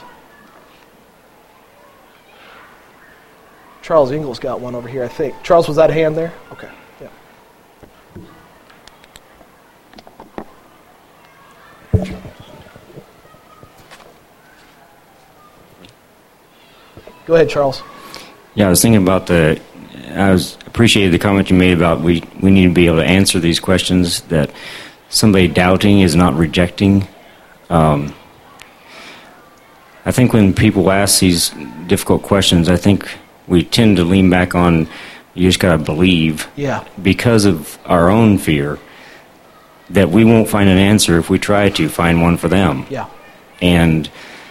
S1: Charles Ingles got one over here, I think. Charles, was that a hand there? Okay. Yeah. Go ahead, Charles.
S4: Yeah, I was thinking about appreciated the comment you made about we need to be able to answer these questions, that somebody doubting is not rejecting. I think when people ask these difficult questions, I think we tend to lean back on, you just got to believe.
S1: Yeah.
S4: Because of our own fear that we won't find an answer if we try to find one for them.
S1: Yeah.
S4: And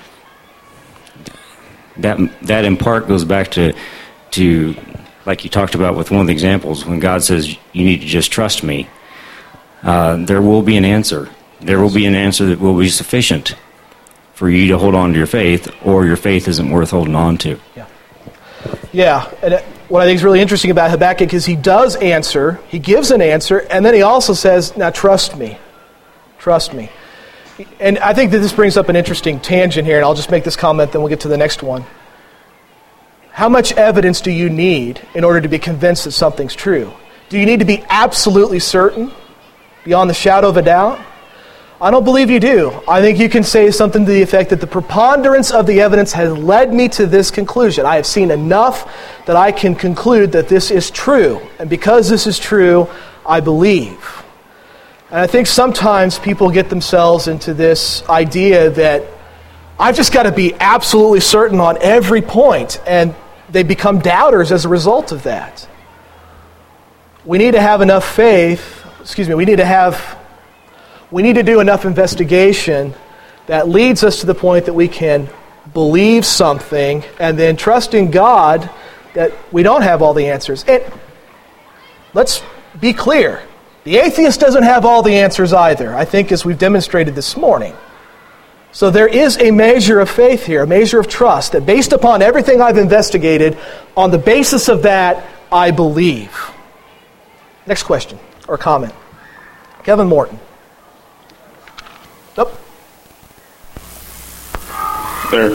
S4: that in part goes back to like you talked about with one of the examples, when God says you need to just trust me, there will be an answer. There will be an answer that will be sufficient for you to hold on to your faith, or your faith isn't worth holding on to.
S1: Yeah. Yeah, and what I think is really interesting about Habakkuk is he does answer, he gives an answer, and then he also says, now trust me. Trust me. And I think that this brings up an interesting tangent here, and I'll just make this comment, then we'll get to the next one. How much evidence do you need in order to be convinced that something's true? Do you need to be absolutely certain, beyond the shadow of a doubt? I don't believe you do. I think you can say something to the effect that the preponderance of the evidence has led me to this conclusion. I have seen enough that I can conclude that this is true. And because this is true, I believe. And I think sometimes people get themselves into this idea that I've just got to be absolutely certain on every point, and they become doubters as a result of that. We need to have enough faith, we need to do enough investigation that leads us to the point that we can believe something and then trust in God that we don't have all the answers. And let's be clear. The atheist doesn't have all the answers either, I think, as we've demonstrated this morning. So there is a measure of faith here, a measure of trust, that based upon everything I've investigated, on the basis of that, I believe. Next question or comment. Kevin Morton. Nope.
S5: There.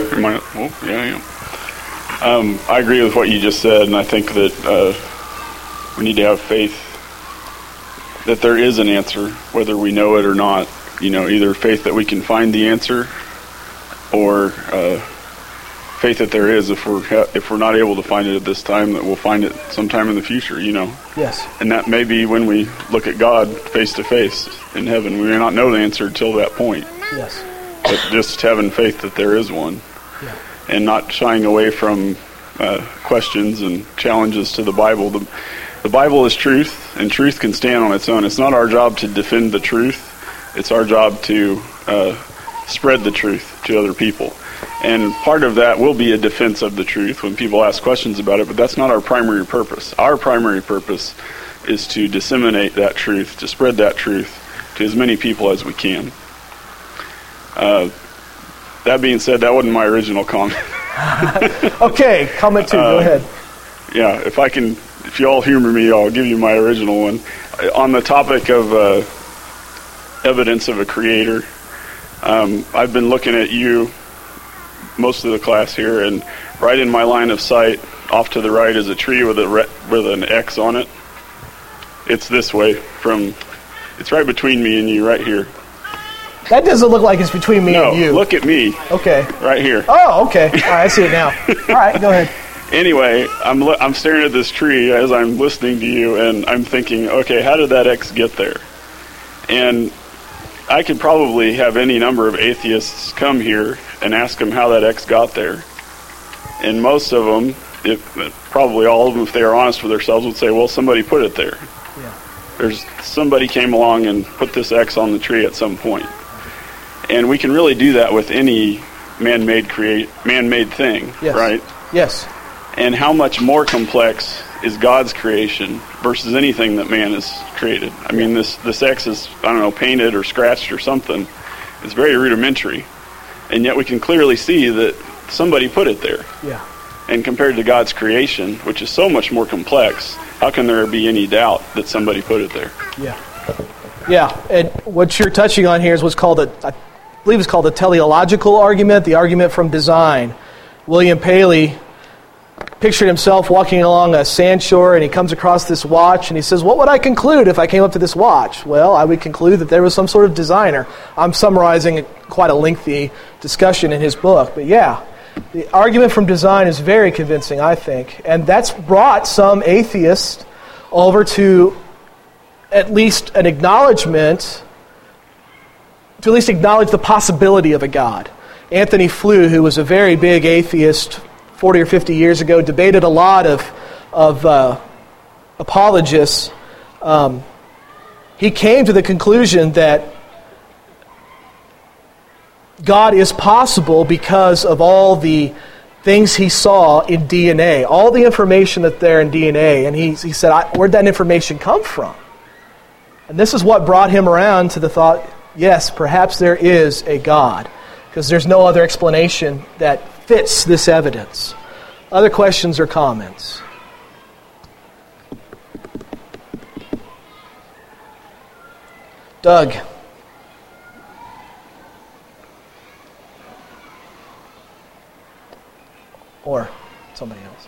S5: I agree with what you just said, and I think that we need to have faith that there is an answer, whether we know it or not. Either faith that we can find the answer, or faith that there is. If we're not able to find it at this time, that we'll find it sometime in the future.
S1: Yes.
S5: And that may be when we look at God face to face in heaven. We may not know the answer until that point.
S1: Yes.
S5: But just having faith that there is one, and not shying away from questions and challenges to the Bible. The Bible is truth, and truth can stand on its own. It's not our job to defend the truth. It's our job to spread the truth to other people. And part of that will be a defense of the truth when people ask questions about it, but that's not our primary purpose. Our primary purpose is to disseminate that truth, to spread that truth to as many people as we can. That being said, that wasn't my original comment.
S1: Okay, comment 2, go ahead.
S5: Yeah, if you all humor me, I'll give you my original one. On the topic of evidence of a creator, I've been looking at you, most of the class here, and right in my line of sight, off to the right is a tree with an X on it. It's this way it's right between me and you, right here.
S1: That doesn't look like it's between me and you.
S5: No, look at me.
S1: Okay.
S5: Right here.
S1: Oh, okay. All right, I see it now. All right, go ahead.
S5: Anyway, I'm staring at this tree as I'm listening to you, and I'm thinking, okay, how did that X get there? And I could probably have any number of atheists come here and ask them how that X got there. And most of them, probably all of them, if they are honest with themselves, would say, well, somebody put it there. Yeah. Somebody came along and put this X on the tree at some point. And we can really do that with any man-made thing,
S1: yes.
S5: Right?
S1: Yes.
S5: And how much more complex is God's creation versus anything that man has created? I mean, this X is, painted or scratched or something. It's very rudimentary. And yet we can clearly see that somebody put it there.
S1: Yeah.
S5: And compared to God's creation, which is so much more complex, how can there be any doubt that somebody put it there?
S1: Yeah. Yeah, and what you're touching on here is what's called I believe it's called the teleological argument, the argument from design. William Paley pictured himself walking along a sandshore, and he comes across this watch, and he says, what would I conclude if I came up to this watch? Well, I would conclude that there was some sort of designer. I'm summarizing quite a lengthy discussion in his book, but yeah, the argument from design is very convincing, I think, and that's brought some atheists over to at least an acknowledgement, to at least acknowledge the possibility of a God. Anthony Flew, who was a very big atheist 40 or 50 years ago, debated a lot of apologists. He came to the conclusion that God is possible because of all the things he saw in DNA, all the information that's there in DNA. And he said, where'd that information come from? And this is what brought him around to the thought, yes, perhaps there is a God, because there's no other explanation that fits this evidence. Other questions or comments? Doug. Or somebody else.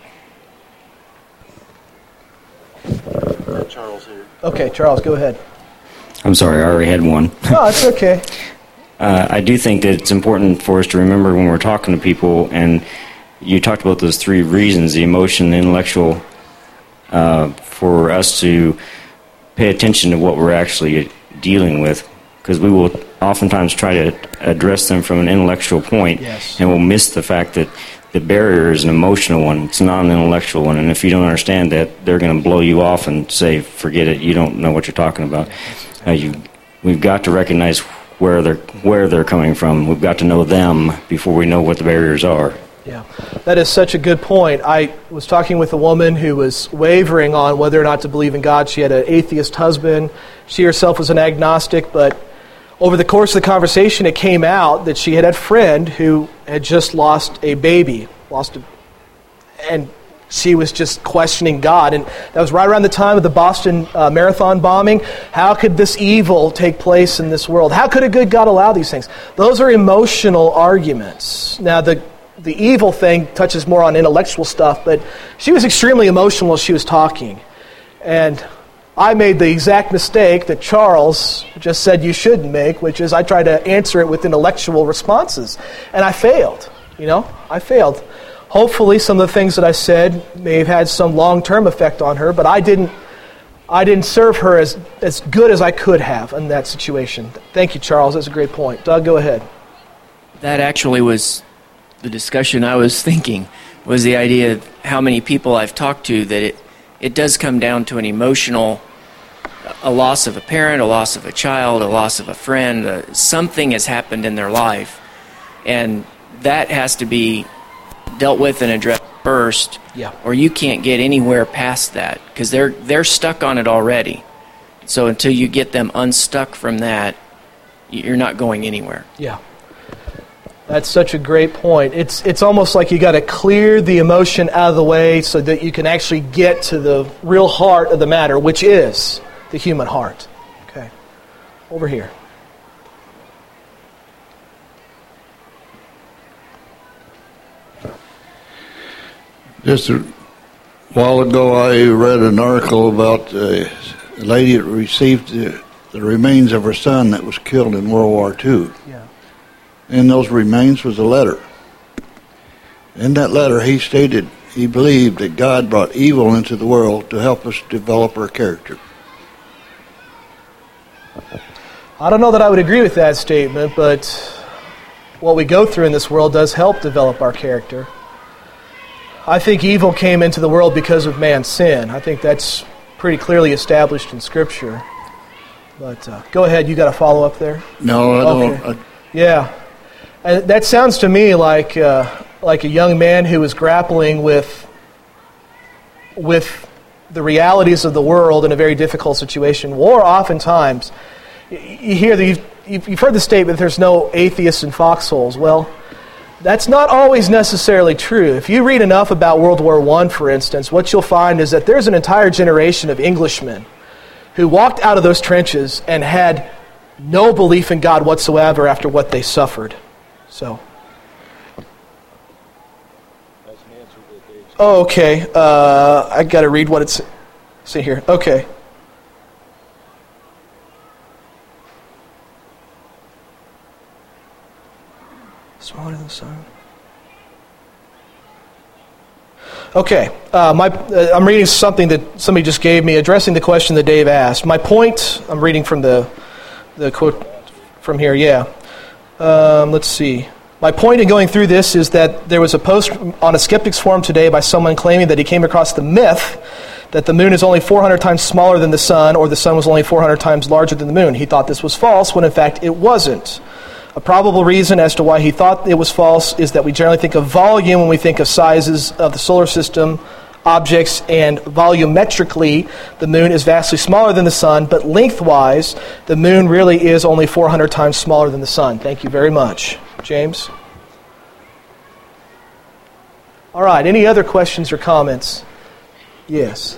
S6: Charles here.
S1: Okay, Charles, go ahead.
S4: I'm sorry, I already had one.
S1: No, it's okay.
S4: I do think that it's important for us to remember when we're talking to people, and you talked about those 3 reasons, the emotion, the intellectual, for us to pay attention to what we're actually dealing with, because we will oftentimes try to address them from an intellectual point,
S1: yes.
S4: And we'll miss the fact that the barrier is an emotional one. It's not an intellectual one. And if you don't understand that, they're going to blow you off and say, forget it, you don't know what you're talking about. We've got to recognize where they're coming from. We've got to know them before we know what the barriers are.
S1: Yeah, that is such a good point. I was talking with a woman who was wavering on whether or not to believe in God. She had an atheist husband. She herself was an agnostic, but over the course of the conversation, it came out that she had a friend who had just lost a baby, and she was just questioning God. And that was right around the time of the Boston Marathon bombing. How could this evil take place in this world? How could a good God allow these things? Those are emotional arguments. Now, the evil thing touches more on intellectual stuff, but she was extremely emotional as she was talking. And I made the exact mistake that Charles just said you shouldn't make, which is I tried to answer it with intellectual responses. And I failed. I failed. Hopefully some of the things that I said may have had some long-term effect on her, but I didn't serve her as good as I could have in that situation. Thank you, Charles. That's a great point. Doug, go ahead.
S6: That actually was the discussion I was thinking, was the idea of how many people I've talked to that it does come down to an emotional, a loss of a parent, a loss of a child, a loss of a friend, something has happened in their life, and that has to be dealt with and addressed first, or you can't get anywhere past that, because they're stuck on it already. So until you get them unstuck from that, you're not going anywhere.
S1: Yeah. That's such a great point. It's almost like you got to clear the emotion out of the way so that you can actually get to the real heart of the matter, which is the human heart. Okay. Over here.
S7: Just a while ago, I read an article about a lady that received the remains of her son that was killed in World War II.
S1: Yeah.
S7: In those remains was a letter. In that letter, he stated he believed that God brought evil into the world to help us develop our character.
S1: I don't know that I would agree with that statement, but what we go through in this world does help develop our character. I think evil came into the world because of man's sin. I think that's pretty clearly established in Scripture. But go ahead, you got a follow-up there?
S7: No, I don't.
S1: Yeah. And that sounds to me like a young man who is grappling with the realities of the world in a very difficult situation. War, oftentimes, you hear you've heard the statement, there's no atheists in foxholes. Well, that's not always necessarily true. If you read enough about World War I, for instance, what you'll find is that there's an entire generation of Englishmen who walked out of those trenches and had no belief in God whatsoever after what they suffered. So. Oh, okay. I got to read what it's. See here. Okay. Smaller than the sun. Okay. I'm reading something that somebody just gave me, addressing the question that Dave asked. My point. I'm reading from the quote from here. Yeah. Let's see. My point in going through this is that there was a post on a skeptics forum today by someone claiming that he came across the myth that the moon is only 400 times smaller than the sun, or the sun was only 400 times larger than the moon. He thought this was false, when in fact it wasn't. A probable reason as to why he thought it was false is that we generally think of volume when we think of sizes of the solar system, objects, and volumetrically, the moon is vastly smaller than the sun, but lengthwise, the moon really is only 400 times smaller than the sun. Thank you very much. James? All right, any other questions or comments? Yes.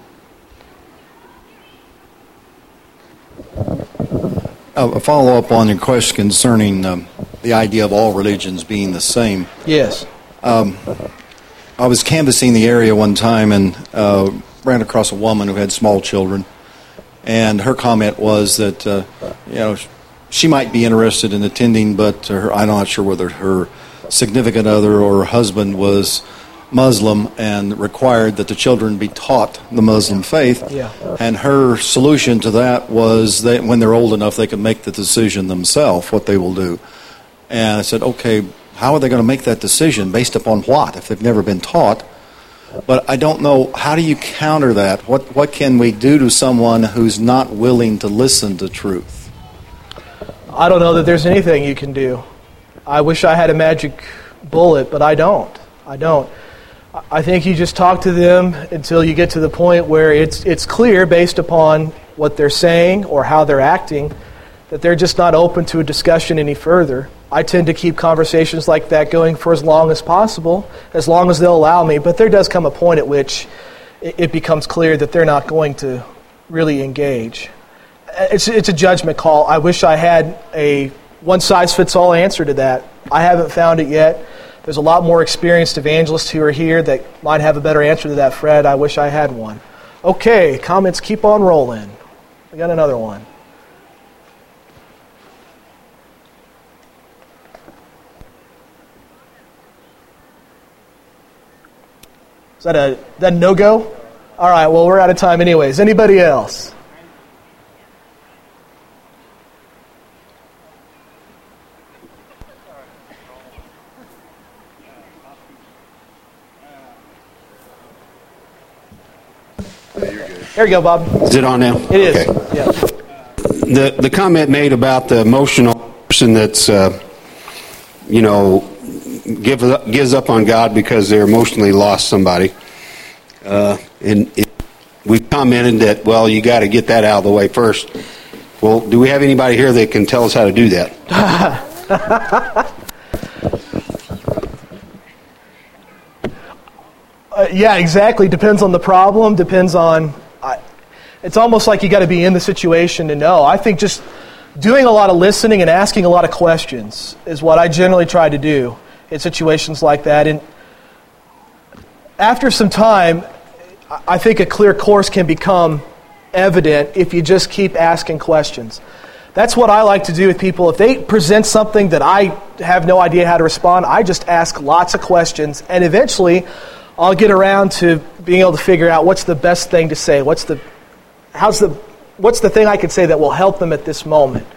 S8: A follow-up on your question concerning the idea of all religions being the same.
S1: Yes.
S8: I was canvassing the area one time and ran across a woman who had small children, and her comment was that she might be interested in attending, but I'm not sure whether her significant other or her husband was Muslim and required that the children be taught the Muslim faith.
S1: Yeah.
S8: And her solution to that was that when they're old enough, they can make the decision themselves what they will do. And I said, okay, how are they going to make that decision? Based upon what? If they've never been taught. But I don't know, how do you counter that? What can we do to someone who's not willing to listen to truth?
S1: I don't know that there's anything you can do. I wish I had a magic bullet, but I don't. I think you just talk to them until you get to the point where it's clear, based upon what they're saying or how they're acting, that they're just not open to a discussion any further. I tend to keep conversations like that going for as long as possible, as long as they'll allow me, but there does come a point at which it becomes clear that they're not going to really engage. It's a judgment call. I wish I had a one-size-fits-all answer to that. I haven't found it yet. There's a lot more experienced evangelists who are here that might have a better answer to that, Fred. I wish I had one. Okay, comments keep on rolling. We got another one. Is that a no-go? All right, well, we're out of time anyways. Anybody else? There you go, Bob.
S9: Is it on now?
S1: It is.
S9: Okay.
S1: Yeah.
S9: The comment made about the emotional person that's gives up on God because they're emotionally lost somebody, and we commented that, well, you got to get that out of the way first. Well, do we have anybody here that can tell us how to do that?
S1: Yeah, exactly. Depends on the problem. Depends on. It's almost like you got to be in the situation to know. I think just doing a lot of listening and asking a lot of questions is what I generally try to do in situations like that. And after some time, I think a clear course can become evident if you just keep asking questions. That's what I like to do with people. If they present something that I have no idea how to respond, I just ask lots of questions, and eventually I'll get around to being able to figure out what's the best thing to say. What's the thing I could say that will help them at this moment?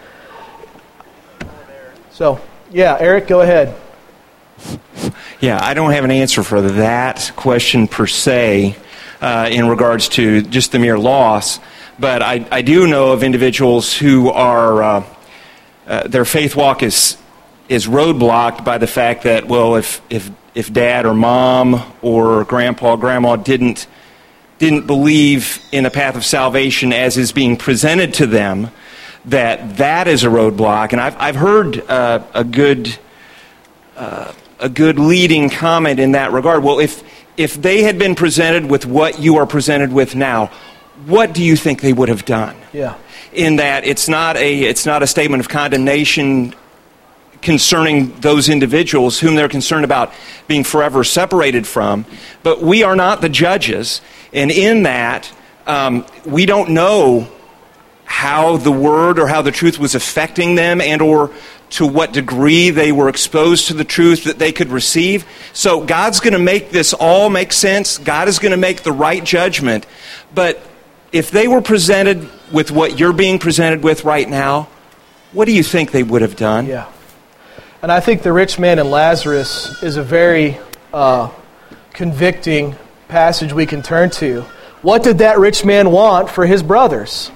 S1: So, yeah, Eric, go ahead.
S10: Yeah, I don't have an answer for that question per se in regards to just the mere loss, but I do know of individuals who are their faith walk is roadblocked by the fact that, well, if dad or mom or grandpa or grandma didn't believe in the path of salvation as is being presented to them, that is a roadblock. And I've heard a good leading comment in that regard. Well, if they had been presented with what you are presented with now, what do you think they would have done?
S1: Yeah.
S10: In that it's not a statement of condemnation concerning those individuals whom they're concerned about being forever separated from, but we are not the judges, and in that we don't know how the word or how the truth was affecting them, and or to what degree they were exposed to the truth that they could receive. So God's going to make this all make sense. God is going to make the right judgment. But if they were presented with what you're being presented with right now, what do you think they would have done?
S1: Yeah. And I think the rich man and Lazarus is a very convicting passage we can turn to. What did that rich man want for his brothers?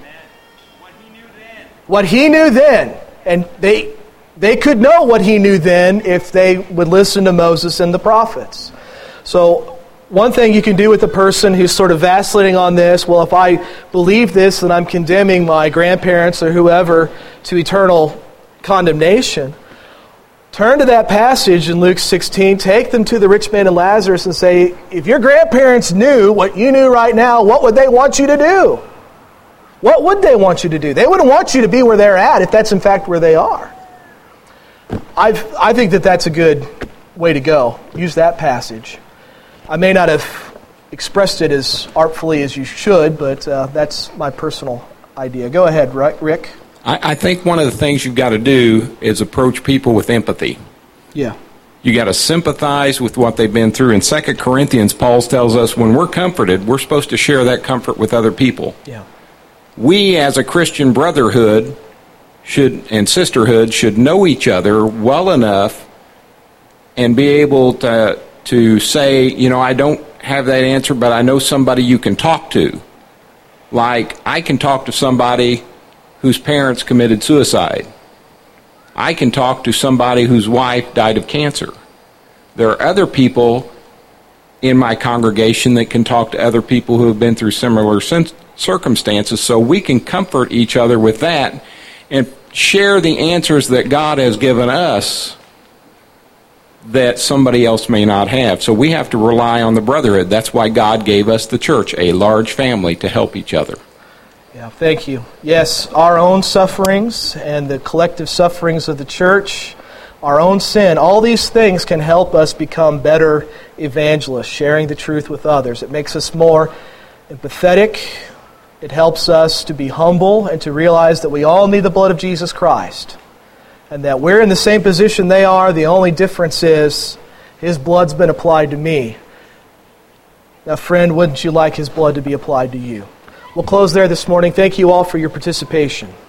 S1: What he knew then. And they could know what he knew then if they would listen to Moses and the prophets. So one thing you can do with a person who's sort of vacillating on this, well, if I believe this, then I'm condemning my grandparents or whoever to eternal condemnation. Turn to that passage in Luke 16, take them to the rich man and Lazarus and say, if your grandparents knew what you knew right now, what would they want you to do? What would they want you to do? They wouldn't want you to be where they're at if that's in fact where they are. I think that's a good way to go. Use that passage. I may not have expressed it as artfully as you should, but that's my personal idea. Go ahead, Rick.
S11: I think one of the things you've got to do is approach people with empathy.
S1: Yeah.
S11: You got to sympathize with what they've been through. In 2 Corinthians, Paul tells us when we're comforted, we're supposed to share that comfort with other people.
S1: Yeah. We,
S11: as a Christian brotherhood and sisterhood, should know each other well enough and be able to say, I don't have that answer, but I know somebody you can talk to. Like, I can talk to somebody whose parents committed suicide. I can talk to somebody whose wife died of cancer. There are other people in my congregation that can talk to other people who have been through similar circumstances, so we can comfort each other with that and share the answers that God has given us that somebody else may not have. So we have to rely on the brotherhood. That's why God gave us the church, a large family, to help each other.
S1: Yeah, thank you. Yes, our own sufferings and the collective sufferings of the church, our own sin, all these things can help us become better evangelists, sharing the truth with others. It makes us more empathetic. It helps us to be humble and to realize that we all need the blood of Jesus Christ, and that we're in the same position they are. The only difference is His blood's been applied to me. Now, friend, wouldn't you like His blood to be applied to you? We'll close there this morning. Thank you all for your participation.